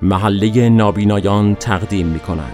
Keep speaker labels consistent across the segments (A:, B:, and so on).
A: محله نابینایان تقدیم می‌کند.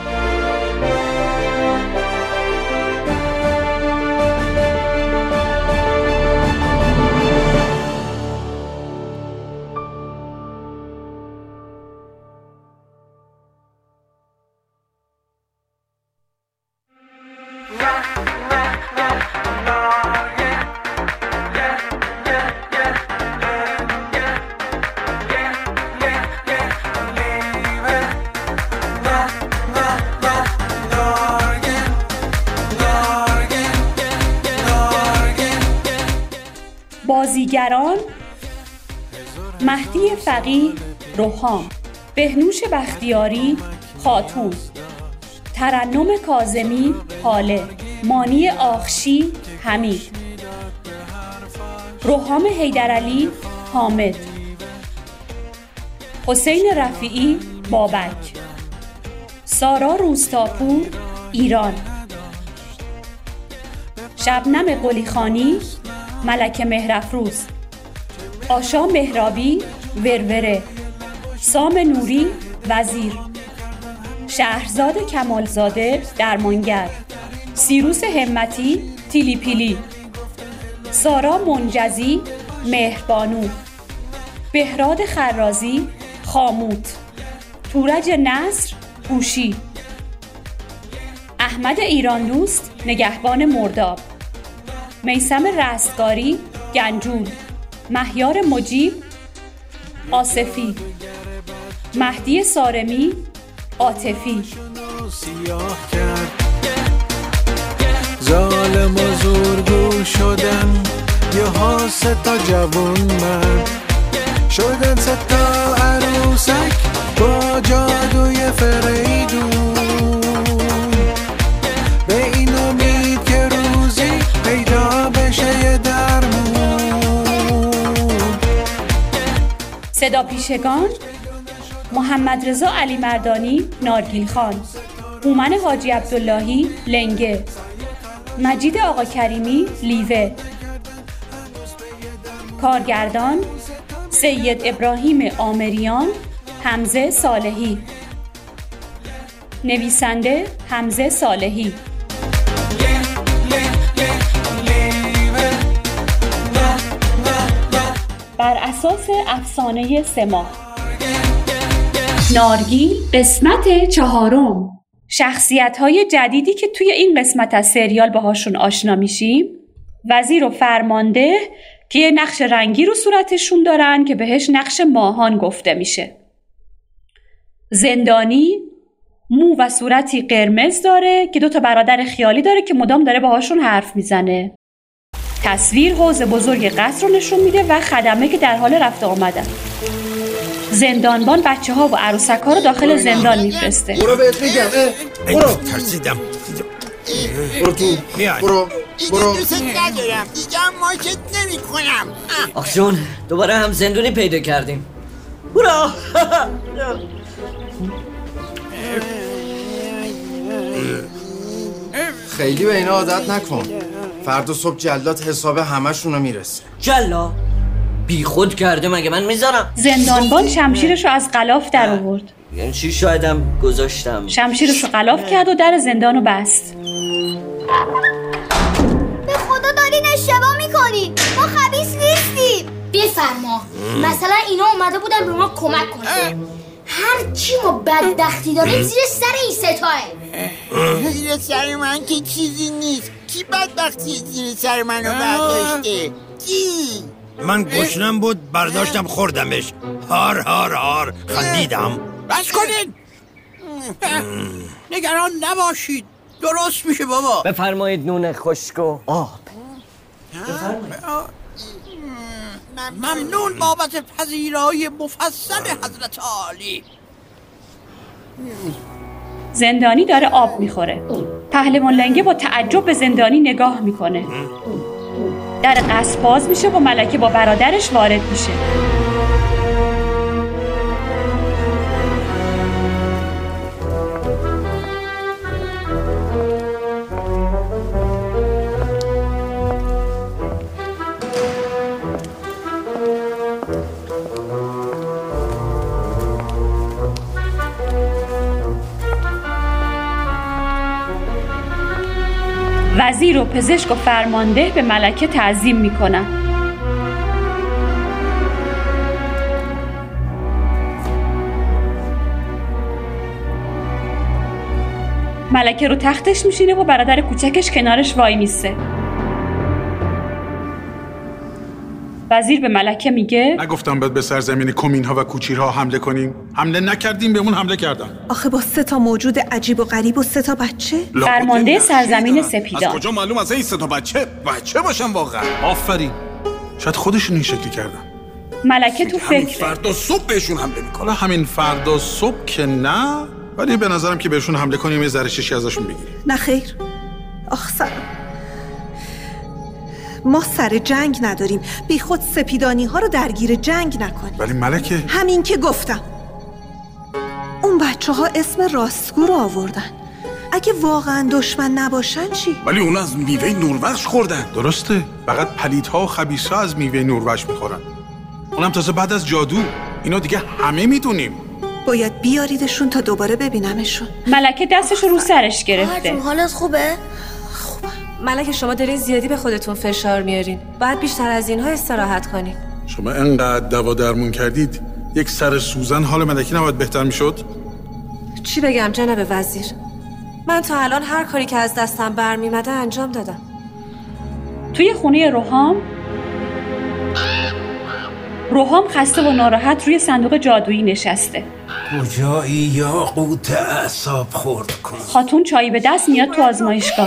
B: بازیگران: مهدی فقیه روحام، بهنوش بختیاری خاتون، ترنم کاظمی هاله، مانی آخشی حمید، روحام حیدرعلی حامد، حسین رفیعی بابک، سارا روستاپور ایران، شبنم قلیخانی ملکه مهرافروز، آشا مهرابی وروره، سام نوری وزیر، شهرزاد کمالزاده درمانگر، سیروس همتی تیلی پیلی، سارا منجزی مهربانو، بهراد خرازی خاموت، تورج نصر هوشی، احمد ایراندوست نگهبان مرداب، میثم رستگاری گنجول، مهیار مجیب آصفی، مهدی سارمی عاطفی.
C: ظالم و زورگو شدن یه ها ستا جوون من شدن ستا عروسک با جادوی فریدون، به این امید که روزی پیدا بشه یه درمون.
B: صدا پیشگان: محمد رضا علی مردانی نارگیل خان، هومن حاجی عبداللهی لنگه، مجید آقا کریمی لیوه، کارگردان: سید ابراهیم آمریان حمزه صالحی، نویسنده حمزه صالحی. بر اساس افسانه 3 ماه. نارگیل قسمت 4. شخصیت‌های جدیدی که توی این قسمت از سریال باهاشون آشنا میشیم: وزیر و فرمانده که یه نقش رنگی رو صورتشون دارن که بهش نقش ماهان گفته میشه. زندانی مو و صورتی قرمز داره که 2 برادر خیالی داره که مدام داره باهاشون حرف میزنه. تصویر حوض بزرگ قصر رو نشون میده و خدمه که در حال رفت آمدن. زندانبان بچه‌ها و عروسک‌ها رو داخل زندان میفرسته.
D: برو بهت میگم. برو.
E: ترسیدم.
D: برو تو. برو.
E: دوست ندارم. دیگه هم ماکت نمی کنم.
F: آخ جون، دوباره هم زندونی پیدا کردیم. برو.
D: خیلی به اینا عادت نکن. فردا صبح جلاد حساب همشون رو میرسه.
F: جلا بی خود کرده مگه من میذارم؟
B: زندانبان شمشیرشو از غلاف در آورد.
F: یعنی چی؟ شایدم گذاشتم.
B: شمشیرشو غلاف کرد و در زندانو بست.
G: به خدا دارین اشتباه میکنین. ما خبیث نیستیم. بفرما. مثلا اینا اومده بودن به ما کمک کنن. هر چی ما بدبختی داریم زیر سر این ستاه.
E: زیر سر من که چیزی نیست. کی بدبختی زیر سر منو برداشته؟ کی؟
H: من گشنم بود برداشتم خوردمش. هار هار هار خندیدم.
E: بس کنین. نگران نباشید، درست میشه بابا.
F: بفرمایید نون خشک و آب.
E: ممنون بابت پذیرایی مفصل حضرت عالی.
B: زندانی داره آب میخوره. پهلوان لنگه با تعجب به زندانی نگاه میکنه. در قصر باز میشه و ملکه با برادرش وارد میشه. وزیر و پزشک و فرمانده به ملکه تعظیم میکنن. ملکه رو تختش میشینه و برادر کوچکش کنارش وای میسته. وزیر به ملکه میگه
C: نگفتم باید به سرزمین کومین‌ها و کوچیرها حمله کنیم؟ حمله نکردیم، بهمون حمله کردن.
I: آخه با 3 موجود عجیب و غریب و 3 بچه؟
B: فرمانده سرزمین سپیدان.
J: از کجا معلوم از این 3 بچه باشن واقعا؟
C: آفرین. شاید خودشون این شکلی کردن.
B: ملکه تو فکره.
J: فردا صبح بهشون حمله میکنه.
C: حالا همین فردا صبح که نه، ولی به نظرم که بهشون حمله کنیم یه ذره شیشه ازشون بگیریم.
I: نه خیر. آخ سرم. ما سر جنگ نداریم. بی خود سپیدانی ها رو درگیر جنگ نکنیم.
C: ولی ملکه
I: همین که گفتم. اون بچه ها اسم راستگو رو آوردن. اگه واقعا دشمن نباشن چی؟
J: ولی اون از میوه نوربخش خوردن.
C: درسته. فقط پلیدها و خبیثا از میوه نوربخش میخورن. اونم تازه بعد از جادو. اینا دیگه همه میدونیم.
I: باید بیاریدشون تا دوباره ببینمشون.
B: ملکه دستش رو سرش گرفته.
G: حالت خوبه؟
K: ملکه شما دارین زیادی به خودتون فشار میارین. باید بیشتر از اینها استراحت کنین.
C: شما انقدر دوا درمون کردید، یک سر سوزن حال ملکه نباید بهتر میشد؟
K: چی بگم جناب وزیر؟ من تا الان هر کاری که از دستم برمیمده انجام دادم.
B: توی خونه روحام خسته و ناراحت روی صندوق جادویی نشسته.
H: کجایی یاقوت اعصاب خورد کن؟
B: خاتون چایی به دست میاد تو آزمایشگاه.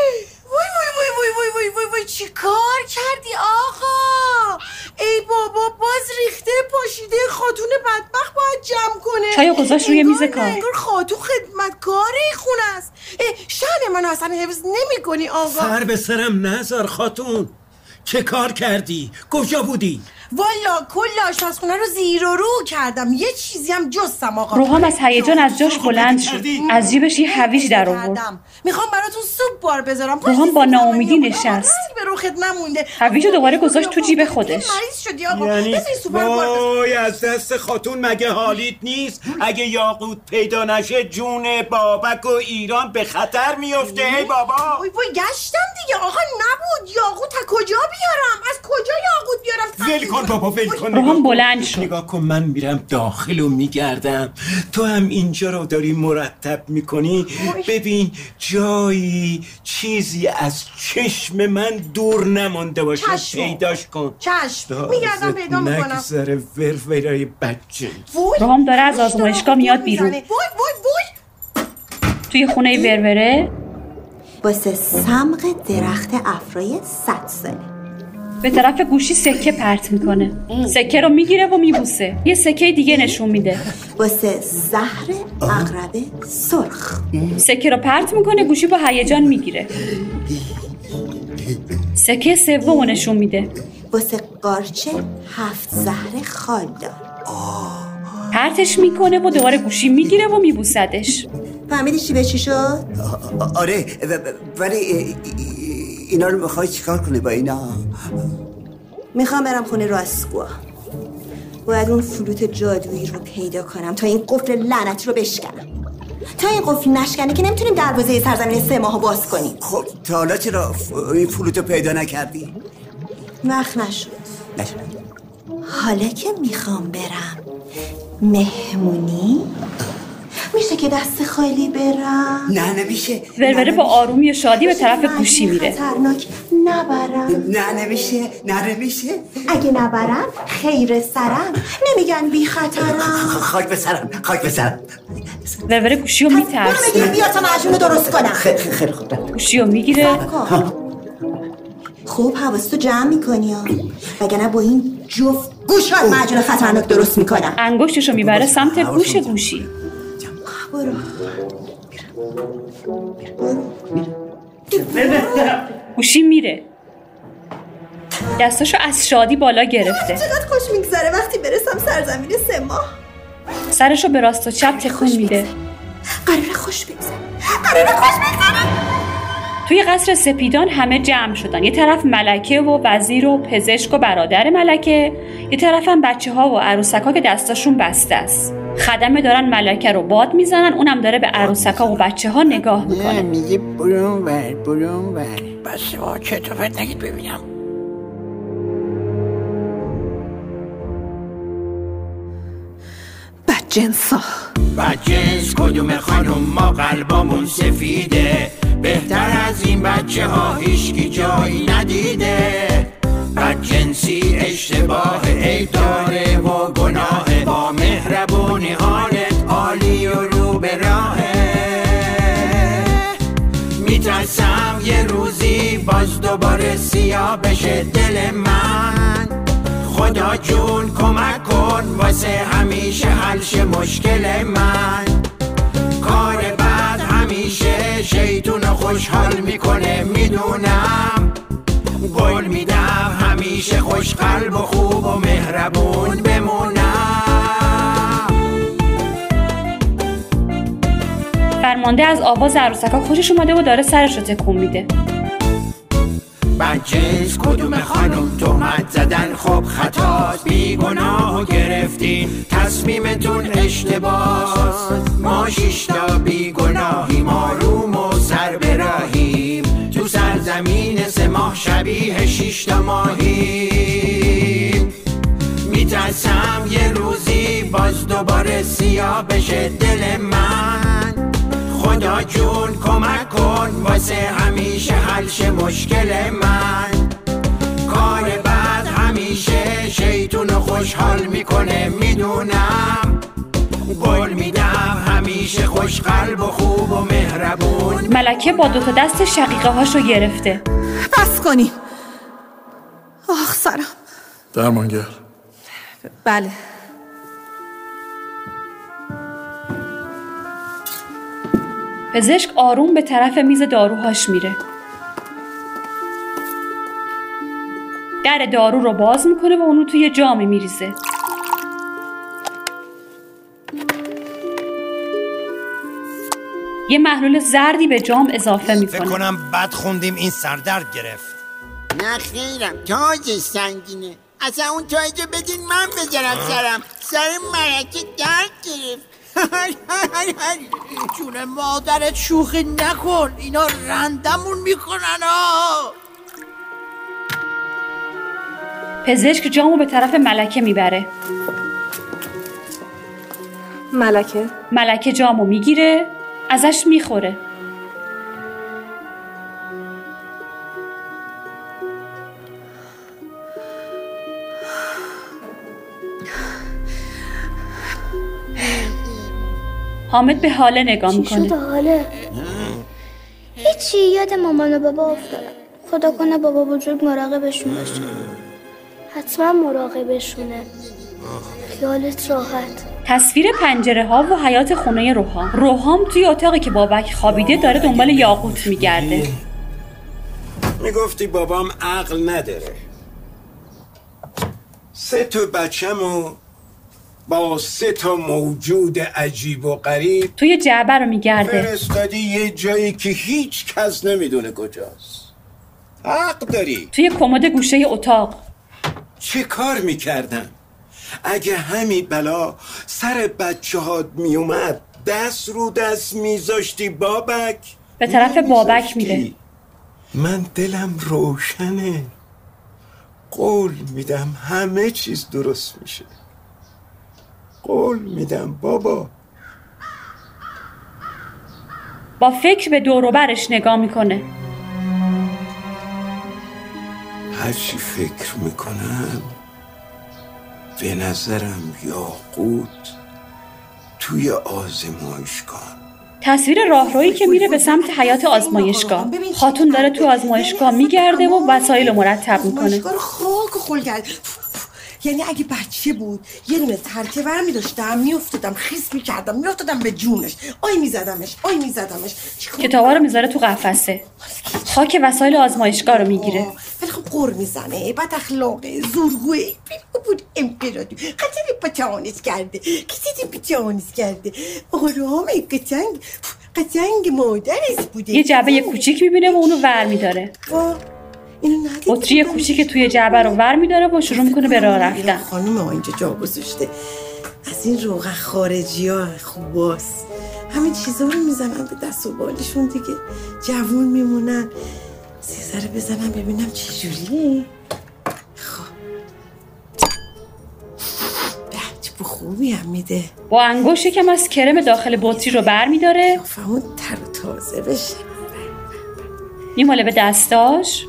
L: وای چی کار کردی آقا؟ ای بابا باز ریخته پاشیده. خاتون بدبخت باید جمع کنه.
B: چایو گذاشت روی میز کار.
L: انگار خاتون خدمتکار این خونه است. شأن منو اصلا حفظ نمی کنی آقا.
H: سر به سرم نذار خاتون. چه کار کردی؟ کجا بودی؟
L: والا کل آشپزخونه رو زیر و رو کردم. یه چیزی هم جستم آقا.
B: روحام از هیجان از جاش بلند شد. از جیبش یه هویج در آورد.
L: میخوام براتون سوپ بار بذارم.
B: روحام با ناامیدی نشست.
L: به روخت نمونده.
B: هویجو دوباره گذاشت تو جیب خودش.
L: مریض شدی آقا.
H: یعنی وای از دست خاتون مگه حالیت نیست؟ اگه یاقوت پیدا نشه جون بابک و ایران به خطر میفته. ای بابا
L: وای گشتم دیگه آقا. نبود یاقوت. از کجا بیارم؟ از کجا یاقوت بیارم؟
H: ول کن بابا ول کن.
B: روحام بلند شد.
H: نگاه کن من میرم داخل و میگردم. تو هم اینجا رو داری مرتب میکنی. ببین جایی چیزی از چشم من دور نمانده باشه. پیداش کن.
L: چشم میگردم پیدا میکنم.
H: نگذره ورورای بچه.
B: روحام داره از آزمایشگاه میاد بیرون.
L: وای
B: توی خونه وروره
M: واسه سمق درخت افرای 100 ساله
B: به طرف گوشی سکه پرت میکنه. سکه رو میگیره و میبوسه. یه سکه دیگه نشون میده.
M: واسه زهر عقرب سرخ.
B: سکه رو پرت میکنه. گوشی با هیجان میگیره. سکه سوم نشون میده.
M: واسه قارچ 7 زهر خالدار.
B: پرتش میکنه و دوباره گوشی میگیره و میبوسدش.
M: فهمیدی چی به چی شد؟
N: آره ولی اینا رو میخوای چیکار کنی با اینا؟
M: میخوام برم خونه راستگو. باید اون فلوت جادویی رو پیدا کنم تا این قفل لعنتی رو بشکنم. تا این قفل نشکنه که نمیتونیم دروازه سرزمین 3 ماهو باز کنیم.
N: خب تا حالا چرا این فلوت رو پیدا نکردی؟
M: وقت نشد. حالا که میخوام برم مهمونی میشه که دست خالی برم؟
N: نه نمیشه.
B: وروره با آرومی و شادی به طرف گوشی میره.
M: خطرناک نبرم.
N: نه نمیشه.
M: اگه نبرم خیر سرم. نمیگن بی خطرم.
N: خاک به سرم.
B: وروره گوشی رو میترسه.
M: برو بیا تا معجون درست کنم.
N: خیلی خوب.
B: گوشی رو میگیره.
M: خوب حواستو جمع میکنی ها. وگرنه با این جفت گوشات معجون خطرناک درست میکنم.
B: انگشتشو میبره سمت گوش گوشی.
M: برو.
B: گوشی میره. دستاشو از شادی بالا گرفته.
M: چقدر خوش میگذره وقتی برسم سرزمین 3 ماه.
B: سرشو به راست و چپ تکون میده.
M: قراره خوش بگذره.
B: توی قصر سپیدان همه جمع شدن. یه طرف ملکه و وزیر و پزشک و برادر ملکه، یه طرف هم بچه ها و عروسکا که دستاشون بسته است. خدمه دارن ملکه رو باد میزنن. اونم داره به عروسکا و بچه ها نگاه میکنه.
E: میگه برون ور. بسته با چطور نگید ببینم.
I: بدجنسا
E: بدجنس کدوم خانم؟ ما قلبامون سفیده، بهتر از این بچه ها هیچکی جایی ندیده. بدجنسی اشتباه عیب داره و گناه، با مهربونی حالت عالی و رو به راهه. میترسم یه روزی باز دوباره سیاه بشه دل من. خدا جون کمک کن واسه همیشه حل شه مشکل من. کار بعد همیشه شیطون خوشحال میکنه میدونم. قول میدم همیشه خوش قلب و خوب و مهربون بمونم.
B: فرمانده از آواز عروسکا خوشش اومده و داره سرش رو تکون میده.
E: بدجنس کدوم خانم؟ تهمت زدن خب خطاست، بی گناه و گرفتین تصمیمتون اشتباس. ما 6 تا بی گناهیم، آروم و سر براهیم، تو سرزمین 3 ماه شبیه 6 تا ماهیم. میترسم یه روزی باز دوباره سیاه بشه دل من. خدا جون کمک کن واسه همیشه حل شه مشکل من. کار بعد همیشه شیطون خوشحال میکنه میدونم. قول میدم همیشه خوش قلب و خوب و مهربون.
B: ملکه با 2 تا دست شقیقه هاشو گرفته.
I: بس کنیم. آخ سرم.
C: درمانگر.
K: بله.
B: پزشک آروم به طرف میز داروهاش میره. در دارو رو باز میکنه و اونو توی جامی میریزه. یه محلول زردی به جام اضافه میکنه.
O: فکر کنم بد خوندیم این سردرد گرفت.
E: نه خیرم، تاجش سنگینه. اصلا اون تاجو بدین من بذارم سرم. سر ملکه درد گرفت.
L: جون مادرت شوخی نکن، اینا رندمون میکنن ها.
B: پزشک جامو به طرف ملکه میبره. ملکه جامو میگیره، ازش میخوره. حامد به حاله نگاه میکنه.
G: چی شده حاله؟ هیچی، یاد مامان و بابا افتادم. خدا کنه بابا بزرگ مراقبشون باشه. حتما مراقبشونه. خیالت راحت.
B: تصویر پنجره ها و حیات خونه روحام توی اتاقی که بابک خوابیده داره دنبال یاقوت میگرده.
H: میگفتی بابام عقل نداره. 3 تا بچه‌مو با 3 تا موجود عجیب و غریب
B: توی جعبه رو میگرده.
H: فرستادی یه جایی که هیچ کس نمیدونه کجاست. حق داری.
B: توی کمد گوشه اتاق.
H: چه کار میکردم؟ اگه همین بلا سر بچه هات میومد دست رو دست میذاشتی بابک؟
B: به طرف بابک میره.
H: من دلم روشنه. قول میدم همه چیز درست میشه. قول میدم بابا.
B: با فکر به دور و برش نگاه میکنه.
H: هرچی فکر میکنم به نظرم یاقوت توی آزمایشگاه.
B: تصویر راهرویی که میره به سمت حیات آزمایشگاه. خاتون داره تو آزمایشگاه میگرده و وسایل رو مرتب میکنه.
L: آزمایشگاه خاک و خل کرد. یعنی اگه بچه بود یه دونه ترکه برمی داشتم میافتادم، خیس میکردم، میافتادم به جونش، آی میزدمش.
B: کتابا رو میذاره تو قفسه. خاک وسایل آزمایشگاه رو میگیره.
L: ولی خب قر میزنه، بد اخلاقه، زورگوه، بود امپراتور. کسی پیچانیز کرده. آرامه قشنگ مادرش بوده.
B: یه جعبه کوچیک میبینه و اونو ور میداره. بطری کوچیک توی جعبه رو ور میداره و شروع میکنه به راه رفتن.
L: خانم ها اینجا جا گذاشته از این روغن خارجی ها خوباست. همین چیزا رو میزنن به دست و بالشون دیگه، جوون میمونن. سیزاره بزنم ببینم چجوریه. خب بو خوبی هم میده.
B: با انگشت یکم از کرم داخل بطری رو بر میداره،
L: فهمون تر و تازه بشه.
B: میماله به دستاش،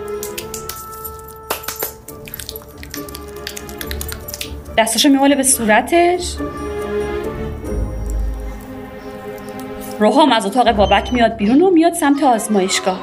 B: دستاشو میماله به صورتش. روحام از اتاق بابک میاد بیرون و میاد سمت آزمایشگاه.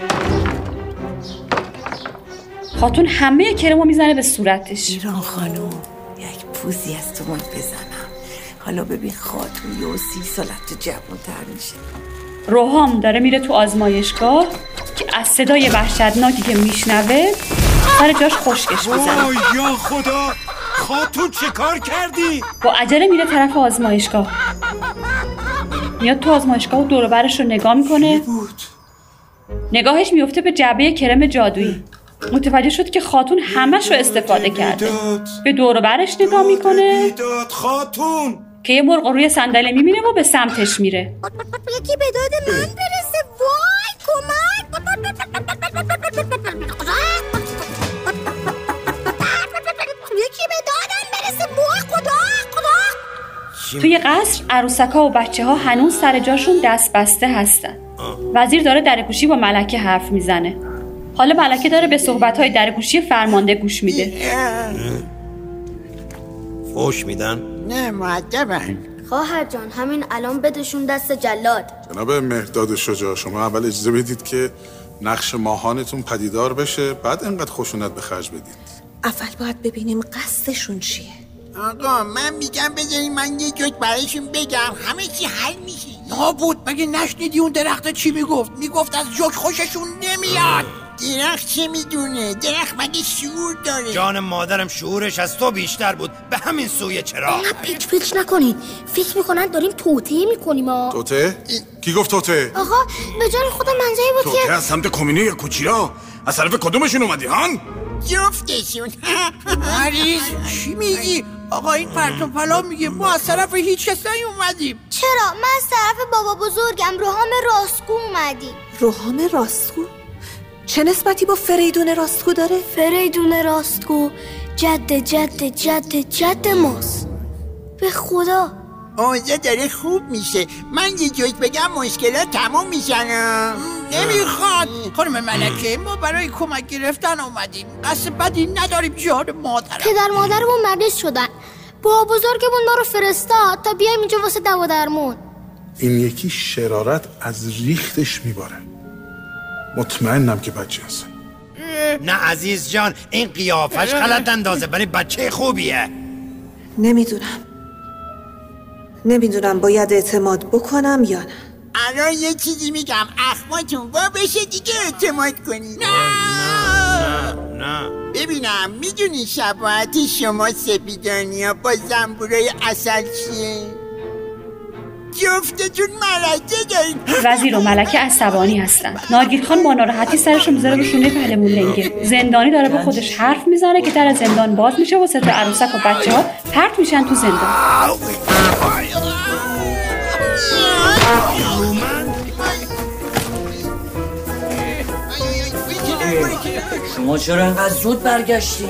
B: خاتون همه کرمو میزنه به صورتش.
L: ایران خانم یک پوزی از تو من بزنم، حالا ببین خاتون یه 30 سالت تو جوان تر میشه.
B: روحام داره میره تو آزمایشگاه که از صدای وحشتناکی که میشنوه سر جاش خشکش میزنه.
H: یا خدا، خاتون چه کار کردی؟
B: با عجله میره طرف آزمایشگاه، میاد تو آزمایشگاه و دور و برش رو نگاه میکنه. نگاهش میفته به جعبه کرم جادویی. متوجه شد که خاتون همش رو استفاده کرده. به دور و برش نگاه میکنه
H: خاتون
B: که یه مرغ روی صندلی میبینه و به سمتش میره.
G: یکی به داد من برسه، وای کمک. یکی به دادم برسه، وای خدا.
B: توی قصر عروسکا و بچه ها هنوز سر جاشون دست بسته هستن. وزیر داره درگوشی با ملکه حرف میزنه. حالا ملکه داره به صحبت‌های درگوشی فرمانده گوش میده.
O: فوش میدن؟
E: نه مؤدبن.
G: خواهر جان همین الان بدشون دست جلاد.
C: جناب مهرداد شجاع، شما اول اجازه بدید که نقش ماهانتون پدیدار بشه، بعد انقدر خشونت به خرج بدید.
I: اول باید ببینیم قصدشون چیه.
E: آقا من میگم بذاریم من یه جوک برایشون بگم، همه چی حل میشه. نابود مگه نشنیدی اون درخت چی میگفت؟ میگفت از جوک خوششون نمیاد. درخت چه میدونه؟ درخت مگه شعور داره؟
O: جان مادرم شعورش از تو بیشتر بود، به همین سوی چرا؟
G: نه پیچ پیچ نکنید، فکر میکنن داریم توطئه میکنیم.
C: توطئه؟ کی گفت توطئه؟
G: آقا به جان خودم منظری بود که
J: توطئه از سمت کمینه یا کوچیرا؟ از طرف کدومشون اومدی هان؟
E: جفتشون.
O: مریض چی میگی؟ آقا این پرتون پلا میگه ما از طرف هیچ کس نیومدیم.
G: چرا؟ من از طرف بابا بزرگم روحام راستگو اومدیم.
I: روحام راستگو؟ چه نسبتی با فریدون راستگو داره؟
G: فریدون راستگو جد جد جد جد ماست. به خدا
E: اوضاع داره خوب میشه. من یه جوک بگم مشکلات تموم میشن.
O: نمیخواد خانم ملکه، ما برای کمک گرفتن اومدیم، قصد بدی نداریم. جان مادرم
G: پدر مادرمون مریض شدن، بابا بزرگمون ما رو فرستاد تا بیایم اینجا واسه دوا درمون.
C: این یکی شرارت از ریختش میباره. مطمئنم که بچه هست.
O: نه عزیز جان، این قیافش غلط اندازه، برای بچه خوبیه.
I: نمیدونم باید اعتماد بکنم یا نه.
E: الان یه چیزی میگم، اخماتون وا بشه دیگه اعتماد کنید.
O: نه
E: ببینم میدونی شباهت شما سپیدانیا با زنبورای عسل چیه؟ جفتتون ملکه دارین.
B: وزیر و ملکه عصبانی هستن. ناگیر خان با ناراحتی سرشو میذاره رو شونه پهلمون لنگه. زندانی داره با خودش حرف میزنه که در زندان باز میشه و 3 تا عروسک و بچه‌ها پرت میشن تو زندان.
F: شما چرا انقدر زود برگشتین؟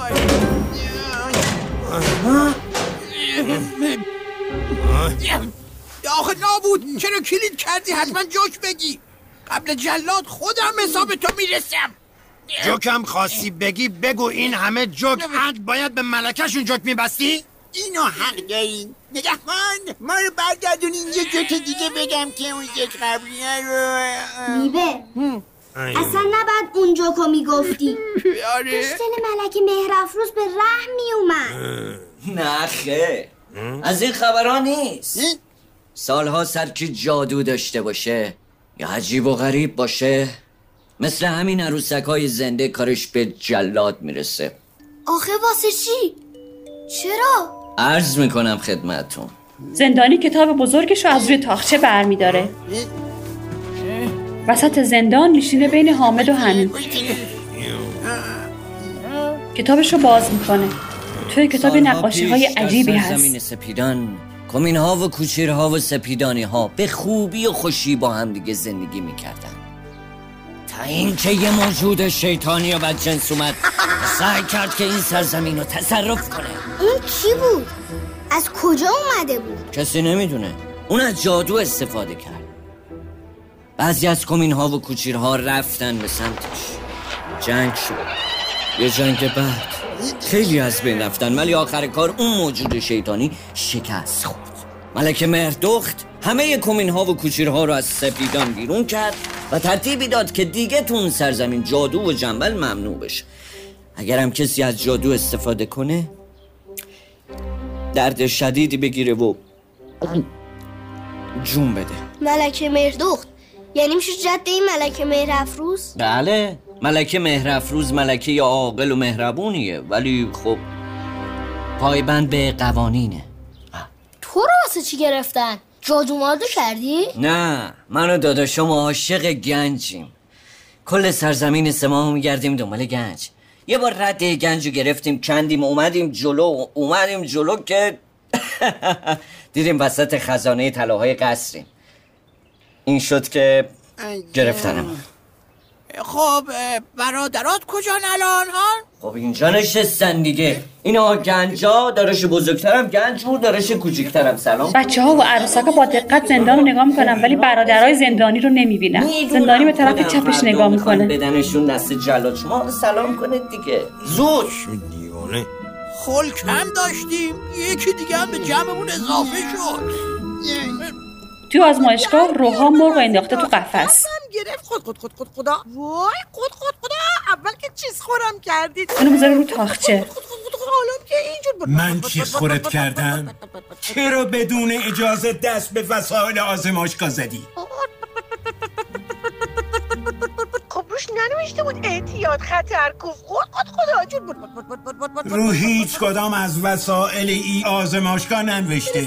O: آخه نابود، چرا کلید کردی؟ حتما جوک بگی. قبل جلاد خودم حساب تو میرسم. جوکم خواستی بگی بگو. این همه جوک حق باید به ملکه‌شون جوک میبستی؟
E: اینو حق دارین. نگهبان ما رو برگردونین یه جوک دیگه بگم که اون جوک قبلیه رو.
G: میوه اصلا نباید اون جوکو میگفتی. داشتن ملکه مهرافروز به رحم میومد.
F: نه خیر، از این خبرها نیست. سالها سرکی جادو داشته باشه یا عجیب و غریب باشه، مثل همین عروسک‌های زنده کارش به جلاد میرسه.
G: آخه واسه چی؟ چرا؟
F: عرض میکنم خدمتون.
B: زندانی کتاب بزرگش رو از روی تاخچه برمیداره. وسط زندان میشینه بین حامد و حمید. کتابش رو باز میکنه. توی کتاب نقاشی‌های عجیبی هست.
F: زمین سپیدان، کمین‌ها و کوچیرها و سپیدانی‌ها به خوبی و خوشی با هم دیگه زندگی میکردن. این که یه موجود شیطانی و بدجنس اومد سعی کرد که این سرزمین رو تصرف کنه.
G: اون کی بود؟ از کجا اومده بود؟
F: کسی نمیدونه. اون از جادو استفاده کرد. بعضی از کمین‌ها و کوچیرها رفتن به سمتش. جنگ شد. یه جنگ بعد خیلی از بین رفتن، ولی آخر کار اون موجود شیطانی شکست خورد. ملکه مهردخت همه کمین‌ها و کوچیرها رو از سپیدان بیرون کرد و ترتیبی داد که دیگه تو اون سرزمین جادو و جنبل ممنوع بشه. اگرم کسی از جادو استفاده کنه درد شدیدی بگیره و جون بده.
G: ملکه مهردخت یعنی میشه جد این ملکه مهرافروز؟
F: بله، ملکه مهرافروز ملکه عاقل و مهربونیه، ولی خب پایبند به قوانینه.
G: تو رو واسه چی گرفتن؟ جادو مادو کردی؟
F: نه، من و داداشم عاشق گنجیم. کل سرزمین سماحو میگردیم دنبال گنج. یه بار رد گنج رو گرفتیم، کندیم، اومدیم جلو که دیدیم وسط خزانه طلاهای قصریم. این شد که گرفتنم.
O: خب برادرات کجان الان ها؟
F: خب اینجا نشستن دیگه. اینا گنجا، دارش بزرگترم گنج و دارش کوچیکترم. سلام.
B: بچه‌ها و عروسکا با دقت زندان رو نگاه میکنن ولی برادرای زندانی رو نمیبینن. زندانی به طرف چپش نگاه میکنه.
F: بدنشون دست جلاد. شما سلام کنید دیگه. زود.
O: دیوانه. خل کم داشتیم، یکی دیگه هم به جمعمون اضافه شد.
B: تو آزمایشگاه روحان مرغ انداخته تو قفس.
L: گرفت خدا. وای خدا اول که چیز خورم کردید.
B: اونو بذاره رو تاخچه.
L: حالا که اینجور
H: من چیز خورت کردم؟ چرا بدون اجازه دست به وسایل آزمایشگاه زدی؟
L: خب روش ننوشته بود احتیاط خطرکوف. خدا جون
H: رو هیچ کدام از وسایل ای آزمایشگاه ننوشته.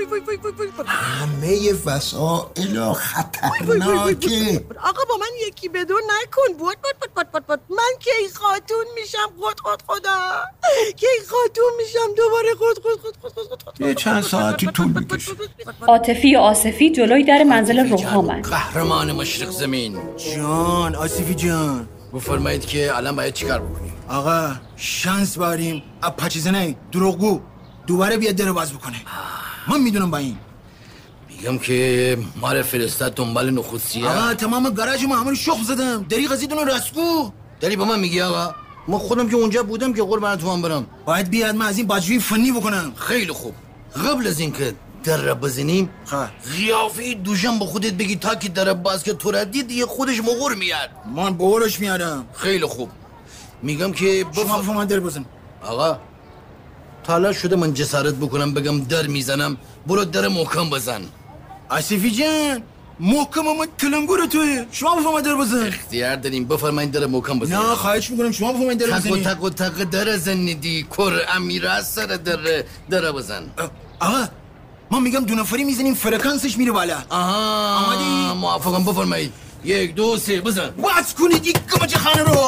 H: همه وسایل خطرناکه.
L: آقا با من یکی بدون نکن. من کی خاتون میشم خدا کی خاتون میشم دوباره خود
H: یه چند ساعتی طول بکشه.
B: عاطفی و آصفی جلوی در منزل روحامن.
O: قهرمان مشرق زمین
P: جان آصفی جان
O: بفرمایید که الان باید چیکار بکنیم؟
P: آقا شانس باریم اپا چیزه نه دروغگو دوباره بیاد در باز بکنه. من میدونم با این
O: میگم که مال فرستاد دنبال نخودسیه.
P: آقا تمام گاراژ ما همون شخم زدم دری قضیدون راسکو
O: داری با من میگی آقا؟ ما خودم که اونجا بودم که قربان تو هم برم.
P: باید بیاد من از این باجوی فنی بکنم.
O: خیلی خوب. قبل از اینکه در بزنیم قیافه دوشم با خودت بگی تا که در باز که تو را دید یه خودش مغور میاد.
P: من بغورش میادم.
O: خیلی خوب. میگم که
P: شما بفرمان در بزن.
O: آقا حالا شده من جسارت بکنم بگم در میزنم، برو در محکم بزن.
P: آصفی جان محکم من کلنگور توی شما بفرمان در بزن.
O: اختیار داریم بفرمایید در محکم بزن.
P: نه خواهش میکنم شما بفرمایید در بزنی.
O: تق در زندی کر امیر از سر در بزن.
P: آقا ما میگم دو نفری میزنیم فرکانسش میره بالا.
O: آها موافقم بفرمایید. 1 2 3 بزن.
P: باز کنید یک گمچه خانه رو.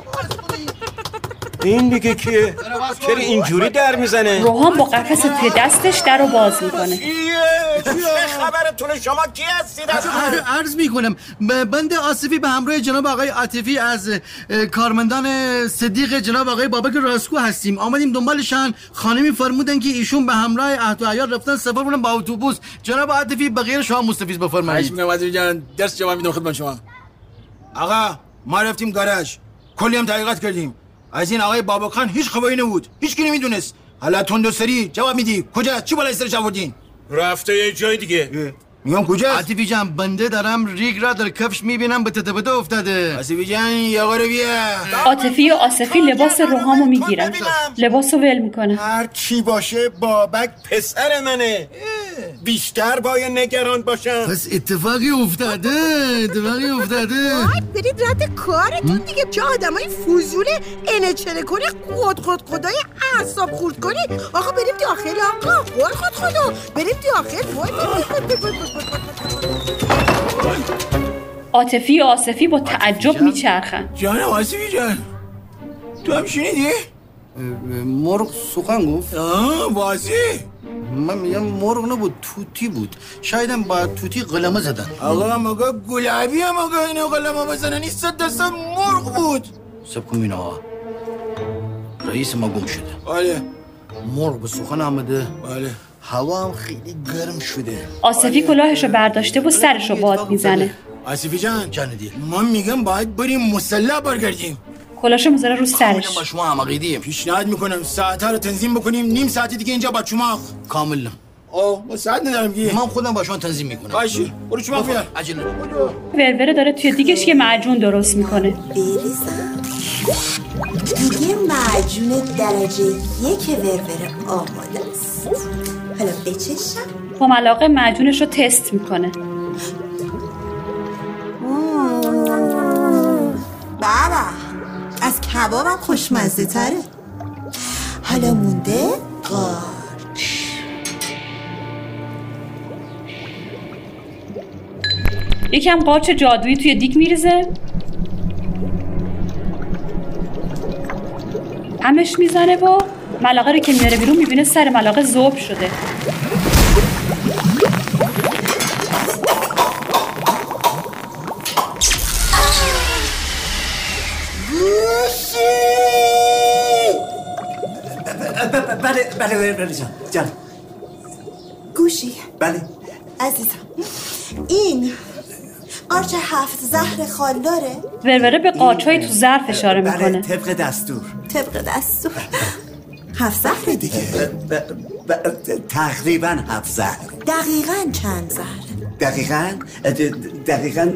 H: این دیگه کیه؟ چرا اینجوری در میزنه؟
B: روحان با قفس توی دستش در رو باز میکنه.
H: چه خبرتونه شما کی هستید؟
O: عرض میکنم بنده آصفی به همراه جناب آقای عاطفی از کارمندان صدیق جناب آقای بابک راسکو هستیم. آمدیم دنبالشان. خانمی فرمودن که ایشون به همراه اهل و عیال رفتن سفر بودن با اتوبوس. جناب عاطفی بغیر شما مستفیض بفرمایید.
P: خواهش میکنم عزیز جان درس جواب میدم خدمت شما. آقا ما رفتیم گاراژ کلی هم تحقیقات کردیم. از این آقای بابکان هیچ خبری نبود. هیچ کی نمیدونست. حالا تند سری جواب میدی کجا چی بالای سرش آوردین؟
H: رفته یه جای دیگه.
P: میگم کجا؟
O: عاطفی جان بنده دارم ریگ را در کفش میبینم به تته افتاده.
P: عاطفی جان یه غره بیا.
B: عاطفی و آصفی لباس روحامو میگیرن. لباسو ول میکنه.
H: هر چی باشه بابک پسر منه. بیشتر باید نگران باشم.
O: پس اتفاقی افتاده.
L: وای برید رد کارتون دیگه. چه آدمای فضوله انچره کنی خدای اعصاب خورد کنی. آقا بریم داخل آقا. خدا بریم داخل.
B: عاطفی و آصفی با تعجب میچرخن.
P: جان آصفی جان تو هم شنیدی؟
O: مرغ سخن گفت.
P: واضح من میگم مرغ نبود، توتی بود. شایدم با توتی قلمه زدن.
O: آقا مگه گلابی هم آقا اینو قلمه بزنن؟ این 100% مرغ بود.
P: سب کن این آقا، رئیس ما گم شده.
O: بله.
P: مرغ به سخن آمده.
O: بله.
P: هوا هم خیلی گرم شده.
B: آصفی کلاهشو برداشته و سرشو باد میزنه.
O: آصفی جان،
P: جان دیل،
O: من میگم باید بریم مسلح برگردیم.
B: کلاشو میذاره رو سرش.
P: با شما عمقیدیم.
O: پیشنهاد میکنم ساعت‌ها رو تنظیم بکنیم، نیم ساعتی دیگه اینجا با چماق.
P: کاملا.
O: ما ساعت ندارم دیگه.
P: من خودم با شما تنظیم میکنم.
O: باشه، برو چماق بیار.
P: عجله.
B: ورور داره توی دیگش یه معجون درست میکنه.
M: بریزم. دیگه معجون درجه 1 ورور آماده است. حالا بچشم.
B: با ملاقه معجونش رو تست میکنه.
M: بابا از کبابم خوشمزه تره. حالا مونده قارچ.
B: یکم قارچ جادویی توی دیگ میریزه، همش میزنه و ملاقه رو که میاره بیرون میبینه سر ملاقه ذوب شده.
N: بله جان.
M: گوشی.
N: بله
M: عزیزم، این قارچ 7 زهر خالداره؟
B: وروره به قارچای تو ظرف اشاره میکنه.
N: طبق دستور.
M: طبق دستور. 7 زهر دیگه.
N: تقریبا 7 زهر.
M: دقیقاً چند زهر؟
N: دقیقاً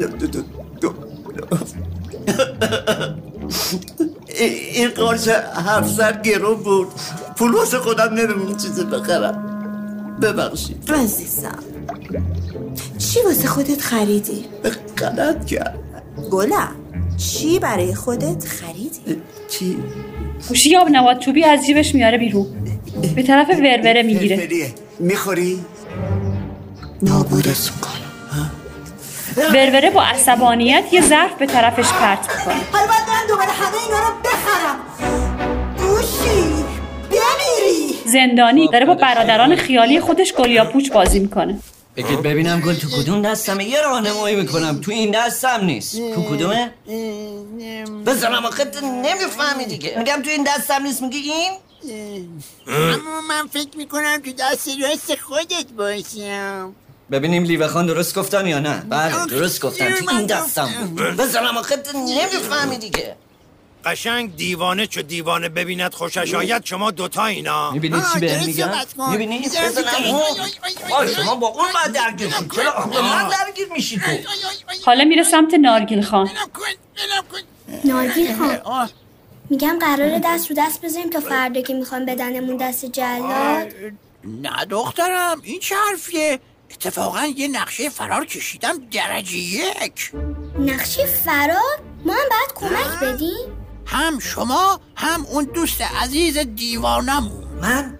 N: این قارچ 7 زهر گرون بود. پول واسه خودم نمیمون چیزی بخرم. ببخشید
M: عزیزم. چی واسه خودت خریدی؟
N: غلط کرد.
M: گلم، چی برای خودت خریدی؟
N: چی؟
B: گوشی آب نبات چوبی از جیبش میاره بیرون، به طرف وروره میگیره.
N: میخوری؟
M: نابودش کن.
B: وروره با عصبانیت یه ظرف به طرفش پرت میکنه.
M: حالا باید برم دوباره همه اینا رو بخرم. گوشی بمیری.
B: زندانی داره با برادران خیالی خودش گلیا پوچ بازی میکنه.
F: بگید ببینم گل تو کدوم دستمه، یه راهنمایی میکنم. تو این دستم نیست. تو کدومه؟ بزنم آخه نمیفهمی دیگه. میگم تو این دستم نیست، میگی این؟
O: اما من فکر میکنم تو دست راست خودت باشم.
F: ببینیم لیوه خان درست گفتن یا نه؟ بله درست گفتن، تو این دستم بود. بزنم آخه نمیفهمی دیگه.
O: قشنگ دیوانه چو دیوانه ببیند خوشش آید. شما دوتا اینا
F: میبینی چی بهم میگم؟ میبینی؟ بزنم شما با اون باید درگیر شید. چرا آقا من درگیر میشی تو؟
B: حالا میره سمت نارگیل خان.
G: نارگیل خان، میگم قراره دست رو دست بذاریم تا فردا که میخوام بدنمون دست جلاد.
O: نه دخترم، این چه حرفیه؟ اتفاقا یه نقشه فرار کشیدم درجه 1.
G: نقشه فرار؟ ما هم باید کمک بدیم؟
O: هم شما هم اون دوست عزیز دیوانمون.
F: من؟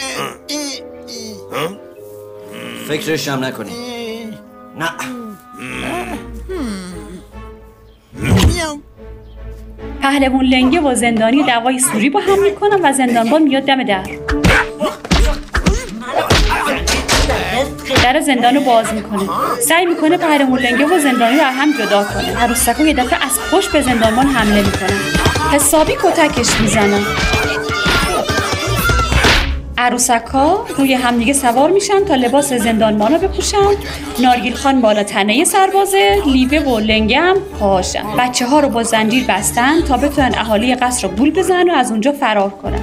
F: فکرش هم نکنی. نه.
B: پهلوان لنگه و زندانی دوای سوری با هم میکنن و زندانبان میاد دم در زندان رو باز میکنه. سعی میکنه پهلوان لنگه و زندانی رو هم جدا کنه. عروسک‌ها یه دفعه از پشت به زندانبان حمله میکنن. حسابی کتکش میزنن. عروسک‌ها روی همدیگه سوار میشن تا لباس زندانبانا بپوشن. نارگیل خان بالا تنه سربازه، لیوه و لنگه هم پاشن. بچه‌ها رو با زنجیر بستن تا بتونن اهالی قصر رو گول بزنن و از اونجا فرار کنن.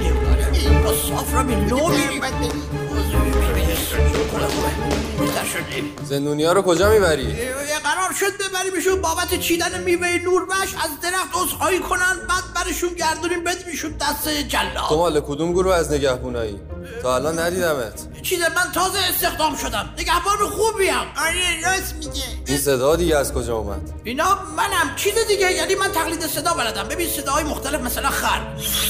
Q: زندونیا رو کجا میبری؟
O: قرار شد ببریمشون بابت چیدن میوه نوربش، از درخت عذرخواهی کنن، بعد برشون گردونیم بدیمشون دست جلاد.
Q: تو مال کدوم گروه از نگهبونایی؟ تا الان ندیدمت.
O: چیز من تازه استخدام شدم، نگهبان خوبیم. آره راست میگه.
Q: این صدا دیگه از کجا اومد؟
O: اینا منم، چیز دیگه، یعنی من تقلید صدا بلدم. ببین صداهای مختلف، مثلا خر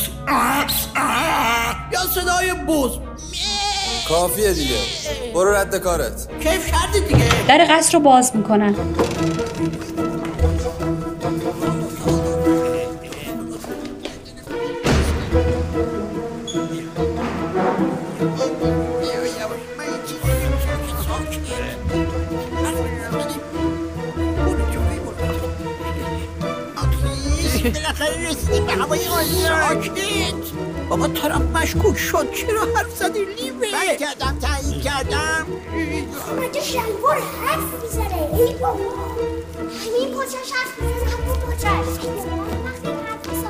O: یا صدای بز.
Q: کافیه دیگه، برو رد کارت.
O: کیف کردی دیگه.
B: در قصر رو باز میکنن.
O: بالاخره رسیدیم به هوای آزاد. بابا طرف مشکوک شد. چرا حرف زدی لیوه؟ بله کردم، تایید کردم.
G: مگه شلوار حرف میزنه؟ ای بابا همین پاچش حرف میزنه، همون پاچش. وقتی حرف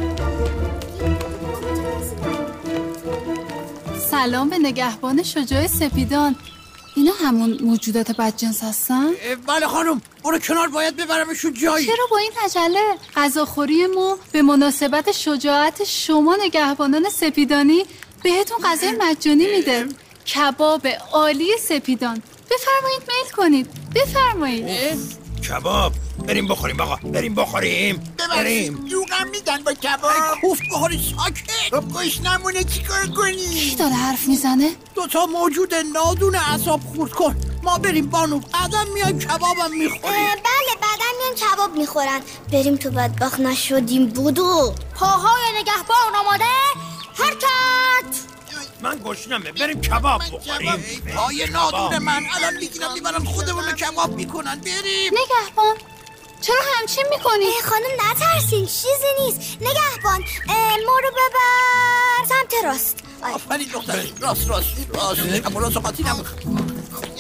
G: ساخته.
R: سلام به نگهبان شجاع سپیدان. اینا همون موجودات بدجنس هستن؟
O: بله خانم، برو کنار، باید ببرمشون جایی.
R: چرا با این عجله؟ غذاخوری ما به مناسبت شجاعت شما نگهبانان سپیدانی بهتون غذای مجانی میده. کباب عالی سپیدان. بفرمایید میل کنید. بفرمایید.
O: کباب بریم بخوریم آقا، بریم بخوریم. بریم. جوغم میدن با کباب. کوفت بخوری ساکت. گوش نمونه چی کار کنی؟
R: کی داره حرف میزنه؟
O: دوتا موجود نادون اعصاب خورد کن. ما بریم بانو، بعدم میان کبابم میخوریم.
G: بله بعدم میان کباب میخورن. بریم تو بدبخت نشدیم. بودو پاهای نگهبان آماده؟ حرکت.
O: من گشنمه، بریم کباب بخوریم. پای نادون من الان میگیرم میبرم خودمونو کباب میکنن. بریم.
R: نگهبان چرا همچین میکنی؟
G: خانم نترسین، چیزی نیست. نگهبان ما رو ببر سمت راست.
O: آفرین دختر، راست راست راست. چپ و راست قاطی نمیخوام.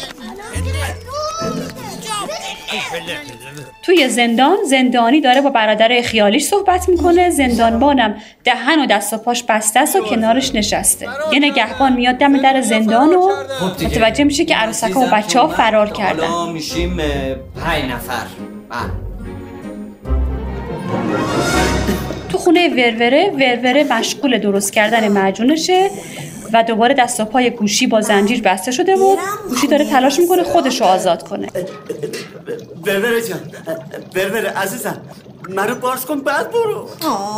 B: توی زندان زندانی داره با برادر خیالیش صحبت میکنه. زندانبانم دهن و دست و پاش بسته است و کنارش نشسته. یه نگهبان میاد دم در زندان و متوجه میشه که عروسک‌ها و بچه‌ها فرار کردن.
F: حالا میشیم 5 نفر.
B: تو خونه وروره مشغول درست کردن معجونشه و دوباره دست و پای گوشی با زنجیر بسته شده بود. گوشی داره تلاش میکنه خودشو آزاد کنه.
N: ورور جان، ورور عزیزم، منو باز کن بعد برو.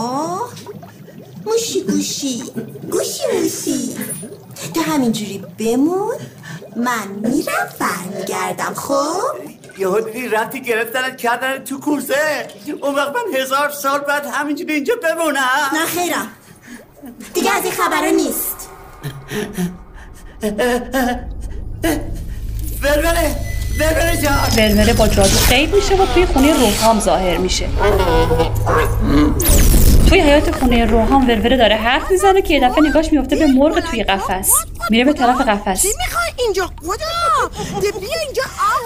M: موشی گوشی موشی تو همینجوری بمون، من میرم برمیگردم. خب
N: یهو دیدی رفتی گرفتنت کردن تو کورسه، اون وقت من 1000 سال بعد همینجوری اینجا بمونم؟
M: نه خیرم، دیگه از این خبرها نیست.
N: ورور جان.
B: ورور با جادو غیب میشه و توی خونه روحام ظاهر میشه. توی حیاط خونه روحام ورور داره حرف میزنه که یه دفعه نگاش میفته به مرغ توی قفس. میره به طرف قفس.
L: چی میخوای اینجا خدا؟ بیا اینجا.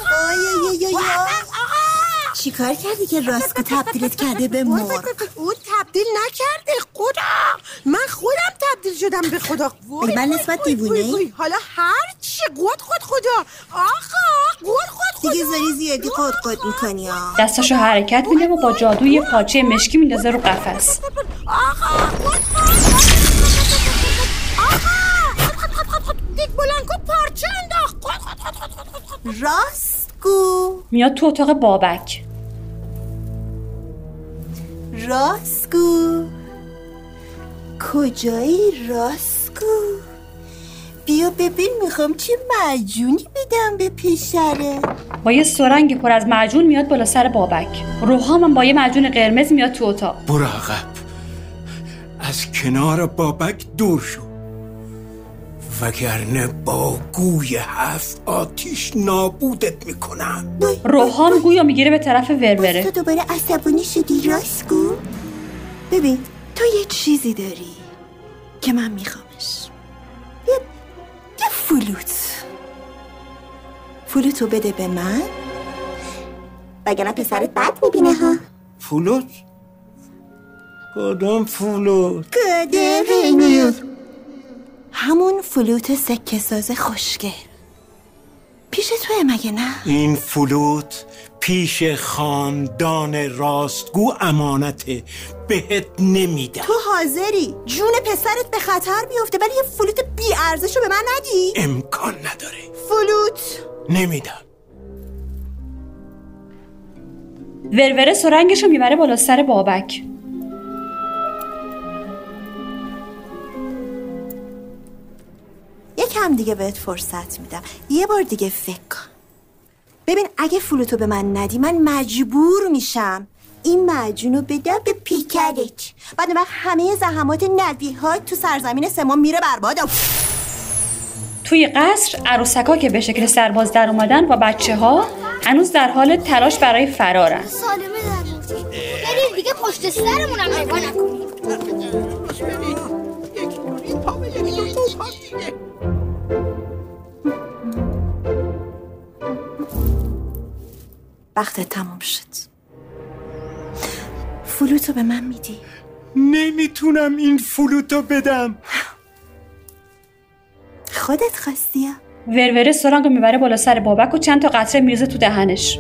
M: چی کار کردی که راستگو تبدیلت کرده به مرغ؟
L: اون تبدیل نکرده خدا، من خودم تبدیل شدم به خدا.
M: من نسبت دیوونه‌ای؟
L: حالا هر چی خدا آقا خود
M: دیگه زیادی خود میکنی ها.
B: دستاشو حرکت میده و با جادو یه پاچه مشکی میندازه رو قفس.
L: دیگ بلنگو پارچه انداخت.
M: راستگو
B: میاد تو اتاق بابک.
M: راستگو کجایی راستگو؟ بیا ببین میخوام چه معجونی بدم به پسره.
B: با یه سرنگ پر از معجون میاد بالا سر بابک. روحام هم با یه معجون قرمز میاد تو اتاق.
H: برو عقب، از کنار بابک دور شو، وگرنه با گوی 7 آتیش نابودت میکنم.
B: روحام گویا میگیره به طرف وروره.
M: تو دوباره عصبانی شدی راستگو؟ ببین تو یه چیزی داری که من میخوامش. یه فلوتو بده به من، وگرنه پسرت بد میبینه ها.
H: فلوت؟ کدام فلوت؟
M: همون فلوت سکه ساز خوشگه پیش توه مگه نه؟
H: این فلوت پیش خاندان راستگو امانته، بهت نمیدم.
M: تو حاضری جون پسرت به خطر بیفته ولی یه فلوت بی ارزشو به من ندی؟
H: امکان نداره.
M: فلوت
H: نمیدم.
B: ورور سرنگشو میبره بالا سر بابک.
M: یکم دیگه بهت فرصت میدم، یه بار دیگه فکر کن. ببین اگه فلوتو به من ندی من مجبور میشم این معجونو بدم به پیکرت. بعد وقت همه زحمات نوی‌هات تو سرزمین سمان میره برباد.
B: توی قصر عروسکا که به شکل سرباز در اومدن و بچه ها هنوز در حال تلاش برای فرارن.
G: سالمه در بریم دیگه پشت سرمونم نگاه نکنی.
M: وقتت تمام شد. فلوتو به من میدی؟
H: نمیتونم این فلوتو بدم.
M: خودت خواستی؟
B: وروره سرنگو میبره بالا سر بابک و چند تا قطره میریزه تو دهنش.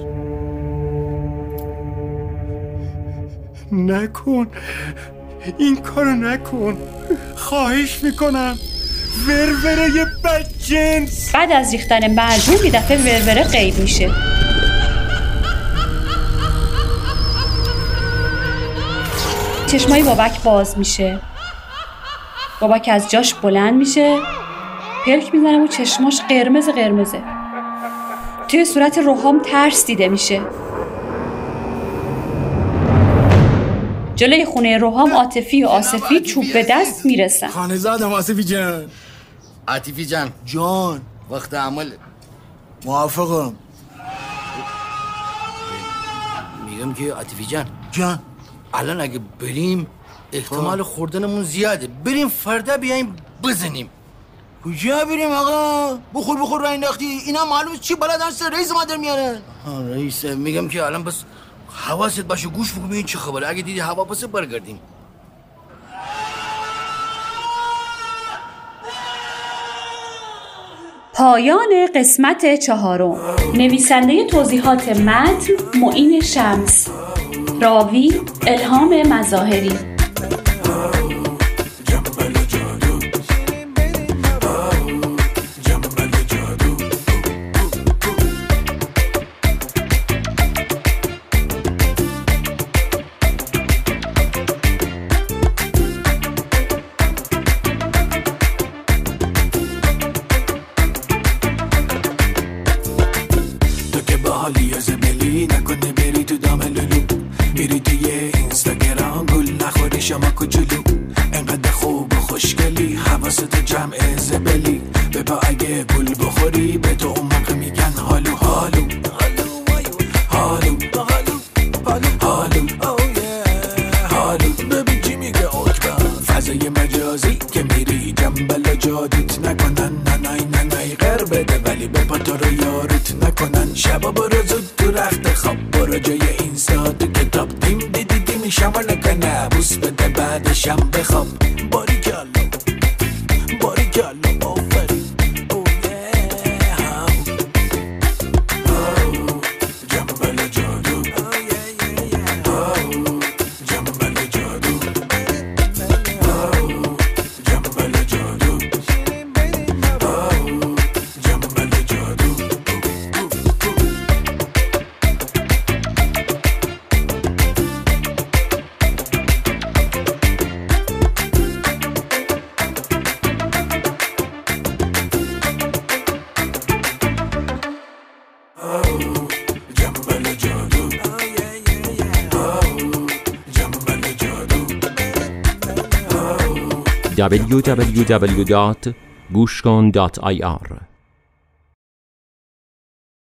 H: نکن، این کارو نکن، خواهش میکنم. وروره بدجنس.
B: بعد از ریختن معجون یه دفعه وروره غیب میشه. چشمای بابک باز میشه. بابک از جاش بلند میشه، پلک میزنه و چشماش قرمز قرمزه. توی صورت روحام ترس دیده میشه. جلوی خونه روحام عاطفی و آصفی چوب به دست میرسن.
P: خانه زادم آصفی جان.
D: عاطفی جان وقت عمل.
P: موافقم.
D: میگم که عاطفی جان الان اگه بریم احتمال خوردنمون زیاده. بریم فردا بیایم بزنیم.
P: کجا بریم آقا؟ بخور را انداختی. اینا معلوم چی بلد هست رئیس مادر میارن.
D: رئیس میگم که الان بس حواست باشه، گوش بکن ببین چه خبره. اگه دیدی هوا پس برگردیم.
B: پایان قسمت 4. نویسنده توضیحات متن معین شمس. راوی الهام مظاهری.
E: حالی زبلی نکنه بری تو دام لولو، میری توی اینستاگرام گل نخوری شما کوچولو. انقدر خوب و خوشگلی حواست جمع زبلی. ببا اگه گل بخوری به تو اون موقع میگن هالو هالو هالو هالو هالو. ببین چی میگه اکبر فضای مجازی که میری جنبل جادوت نکنن. ننای غیر بده ولی به پا رو یارت نکنن. شبا برو زود تو رخت خواب، برو جای اینستا تو کتاب. تیم دیدی میشم و نکنه بوس بده بعدشم بخواب. باری کلا آفرین. جنبل جادو جنبل جادو جنبل جادو جنبل جادو.
A: www.gushkon.ir